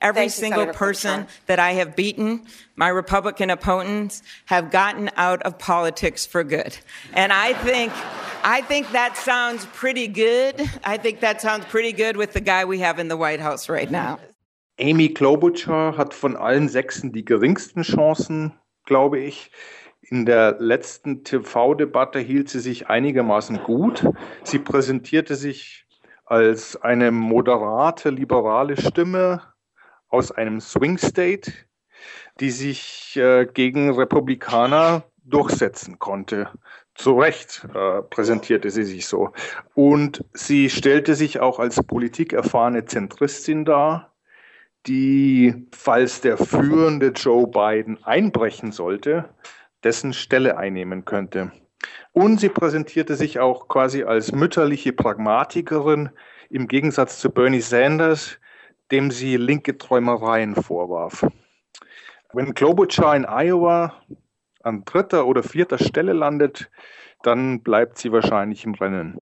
Every single person that I have beaten, my Republican opponents, have gotten out of politics for good. And I think that sounds pretty good. I think that sounds pretty good with the guy we have in the White House right now. Amy Klobuchar hat von allen 6 die geringsten Chancen, glaube ich. In der letzten TV-Debatte hielt sie sich einigermaßen gut. Sie präsentierte sich als eine moderate, liberale Stimme aus einem Swing State, die sich gegen Republikaner durchsetzen konnte. Zu Recht präsentierte sie sich so. Und sie stellte sich auch als politikerfahrene Zentristin dar, die, falls der führende Joe Biden einbrechen sollte, dessen Stelle einnehmen könnte. Und sie präsentierte sich auch quasi als mütterliche Pragmatikerin im Gegensatz zu Bernie Sanders, dem sie linke Träumereien vorwarf. Wenn Klobuchar in Iowa an 3. oder 4. Stelle landet, dann bleibt sie wahrscheinlich im Rennen.